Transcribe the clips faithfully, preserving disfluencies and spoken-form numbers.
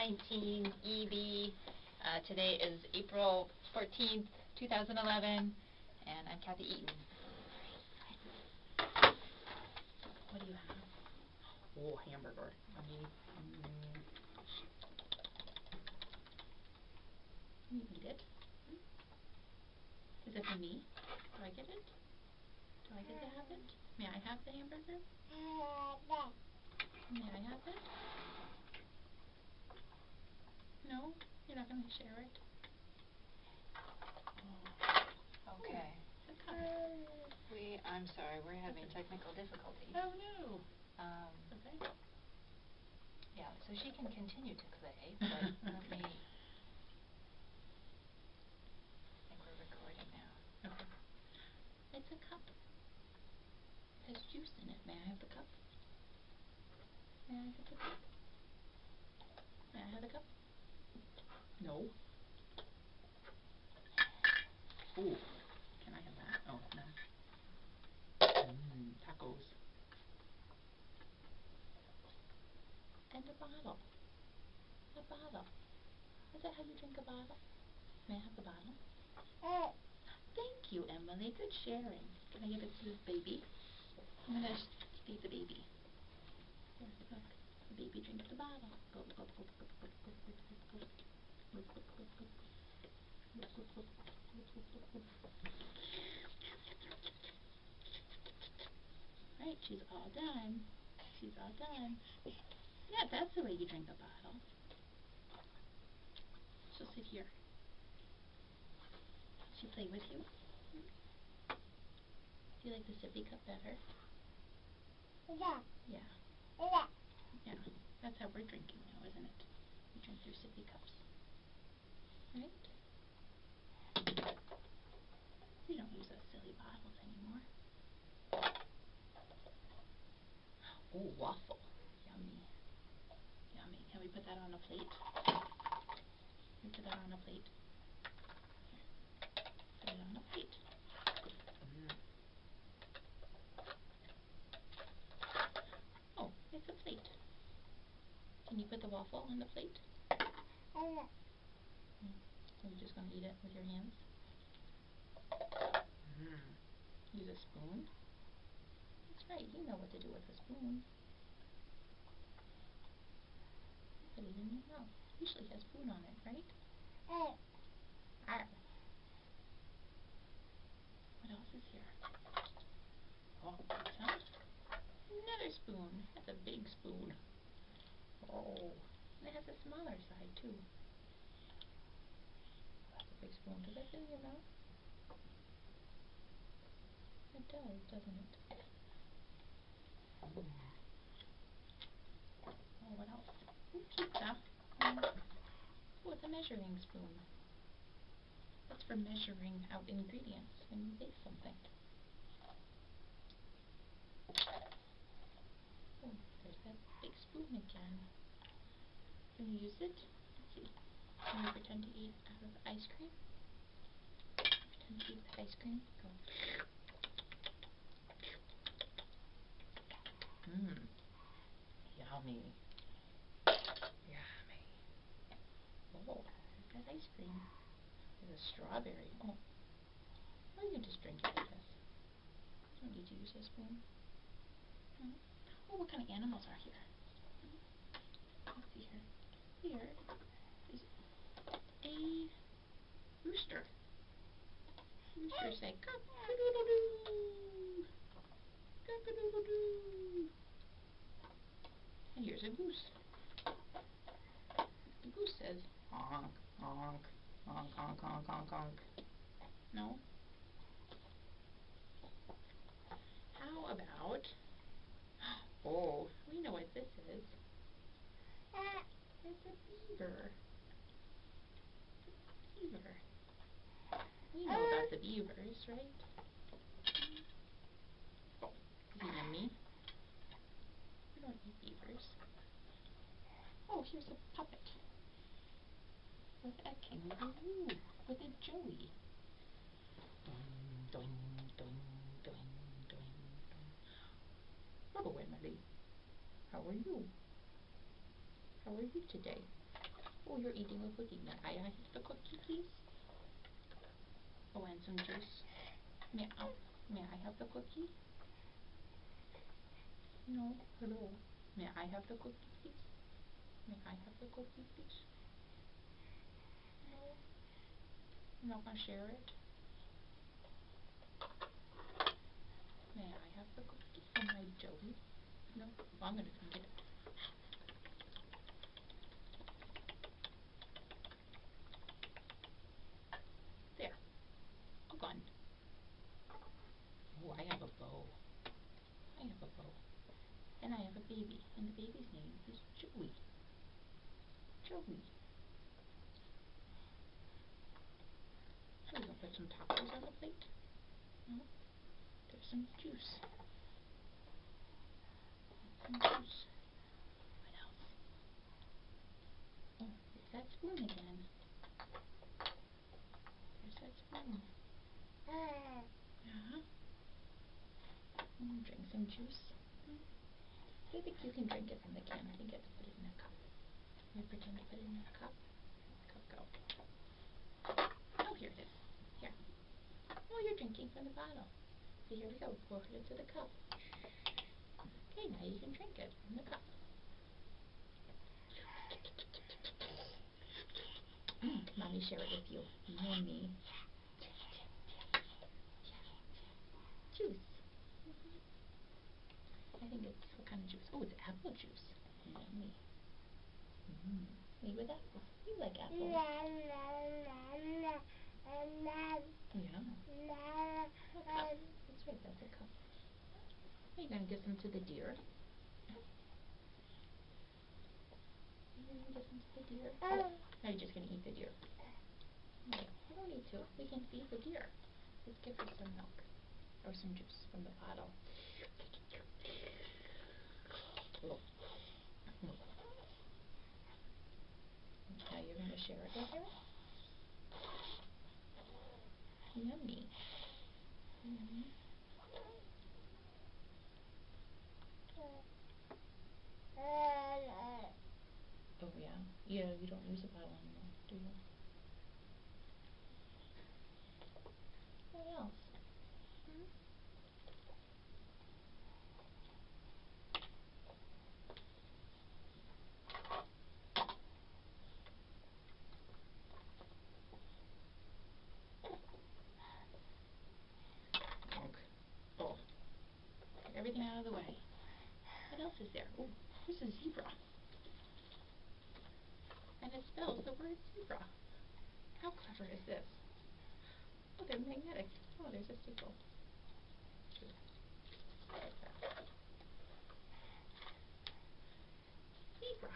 nineteen E B. Uh, today is April fourteenth, two thousand eleven, and I'm Kathy Eaton. What do you have? Oh, hamburger. I mean, mm. Can you eat it? Is it for me? Do I get it? Do I get to have it? May I have the hamburger? May I have it? No? You're not going to share it? Oh. Okay. Oh. We, I'm sorry, we're having technical difficulties. Oh no. Um, okay. Yeah, so she can continue to play, but let me... I think we're recording now. Okay. It's a cup. It has juice in it. May I have the cup? May I have the cup? May I have the cup? No. Ooh. Can I have that? Oh, no. Mmm, tacos. And a bottle. A bottle. Is that how you drink a bottle? May I have the bottle? Uh. Thank you, Emily. Good sharing. Can I give it to this baby? I'm going to feed the baby. Here, look. The baby drinks the bottle. Go, go, go, go, go, go, go, go, go. Look, look, look, look. Look, look, look. Look, look, look, look. Right, she's all done. She's all done. Yeah, that's the way you drink a bottle. She'll sit here. Does she play with you? Do you like the sippy cup better? Yeah. Yeah. Yeah. Yeah. That's how we're drinking now, isn't it? We drink through sippy cups. Right? We don't use those silly bottles anymore. Oh, waffle. Yummy. Yummy. Can we put that on a plate? Can we put that on a plate? Here. Put it on a plate. Mm. Oh, it's a plate. Can you put the waffle on the plate? Mm. Are you just going to eat it with your hands? Mm. Use a spoon? That's right, you know what to do with a spoon. Put it in your mouth. Usually has spoon on it, right? Mm. Arr. What else is here? Oh, some. Another spoon. That's a big spoon. Oh, and it has a smaller side too. That's a big spoon. Does that fit in your mouth? It does, doesn't it? Mm. Oh, what else? Ooh, pizza. Um, oh, it's a measuring spoon. That's for measuring out ingredients when you bake something. Oh, there's that big spoon again. Can you use it? Let's see. Can you pretend to eat out of ice cream? Pretend to eat the ice cream. Go. Mmm. Yummy. Yummy. Oh, there's that ice cream. There's a strawberry. Oh. Or you can just drink it like this. You don't need to use a spoon. Hmm. Oh, what kind of animals are here? Let's see here. Here is a rooster. Rooster say cock-a-doodle-doo. Cock-a-doodle-doo. And here's a goose. The goose says honk, honk, honk, honk, honk, honk, honk. No? How about, oh, we know what this is. It's a beaver. It's a beaver. We know about the beavers, right? Oh, is he yummy? We don't eat beavers. Oh, here's a puppet. With a kangaroo. With a joey. Doing, doing, doing, doing, doing, doing. Hello, Emily. How are you? How are you today? Oh, you're eating a cookie. May I have the cookie, please? Oh, and some juice. May I, may I have the cookie? No. Hello. May I have the cookie, please? May I have the cookie, please? No. I'm not gonna share it. May I have the cookie from my Joey? No. Well, I'm gonna come get it. There. All gone. Oh, I have a bow. I have a bow. And I have a baby. And the baby's name is Joey. Joey. So we're gonna put some tacos on the plate. No? There's some juice. Some juice. What else? Oh, there's that spoon again. There's that spoon. Uh-huh. Mm, drink some juice. Mm. I think you can drink it from the can. I think you have to put it in a cup. You pretend to put it in a cup. Cup go. Oh, here it is. Here. Oh, you're drinking from the bottle. So here we go. Pour it into the cup. Okay, now you can drink it from the cup. Mm, Mommy share it with you. Yummy. Juice. Mm-hmm. I think it's, what kind of juice? Oh, it's apple juice. Yummy. Mm. Made with apples. You like apples. Yeah. A cup. That's right, that's a cup. Are you going to give some to the deer? Are you going to give some to the deer? Oh, are you just going to eat the deer? Okay, we don't need to. We can feed the deer. Let's give her some milk. Or some juice from the bottle. Oh. Now you're going to share it with her? Yummy. Yummy. Oh yeah? Yeah, you don't use a bottle anymore, do you? What else? Hmm? Oh. Get everything out of the way. What else is there? Oh, there's a zebra. And it spells the word zebra. How clever is this? Oh, they're magnetic. Oh, there's a staple. Zebra.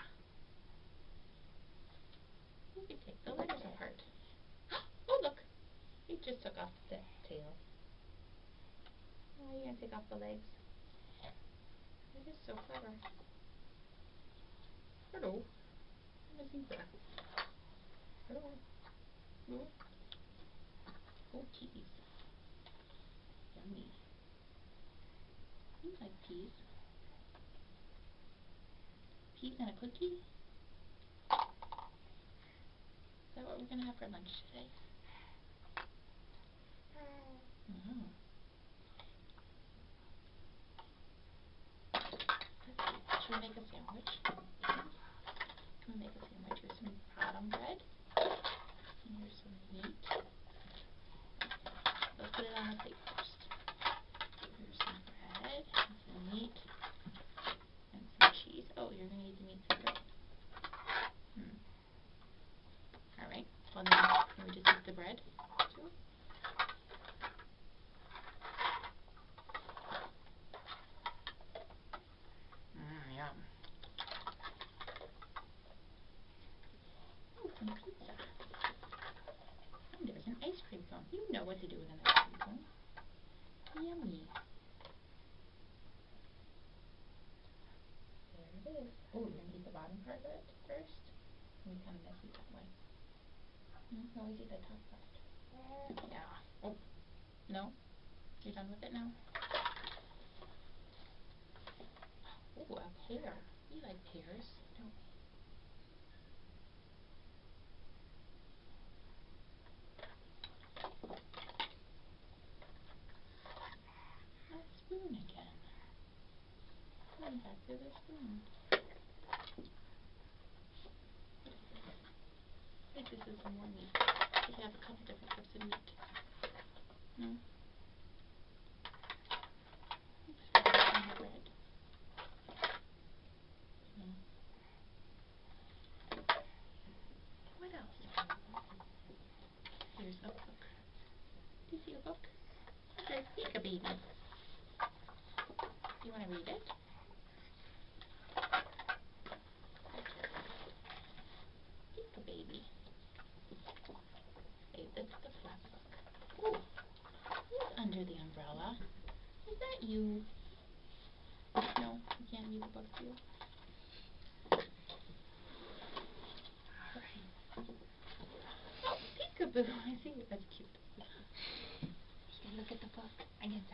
You can take the letters apart. Oh, look. He just took off the tail. Oh, you're going to take off the legs. It is so clever. Hello. I'm a zebra. Hello. Hello. Oh, peas. Yummy. You like peas. Peas and a cookie? Is that what we're going to have for lunch today? Oh. Should we make a sandwich? Can we make a sandwich with some bottom bread? And here's some meat. Let's put it on the plate first. Here's some bread, and some meat, and some cheese. Oh, you're going to eat the meat separate? Hmm. Alright, well then, can we just eat the bread too? Mmm, yum. Oh, some pizza. And there's an ice cream cone. You know what to do with an ice cream cone. Yummy. There it is. Oh, you're going to eat the bottom part of it first? It'll be kind of messy that way. Mm, always eat the top part. Yeah. Oh. No? You're done with it now? Oh, a pear. We like pears, don't we? back to the spoon. I think this is some more meat. We have a couple different types of meat. No? Oops, forgot some bread. No. What else? Here's a book. Do you see a book? It says Peek-a-Baby. Do you want to read it? Peek-a-Baby. Hey, that's the flat book. Ooh, who's under the umbrella? Is that you? No, you can't read the book, do you? Alright. Oh, peek-a-boo. I see it. That's cute. Here, look at the book. I get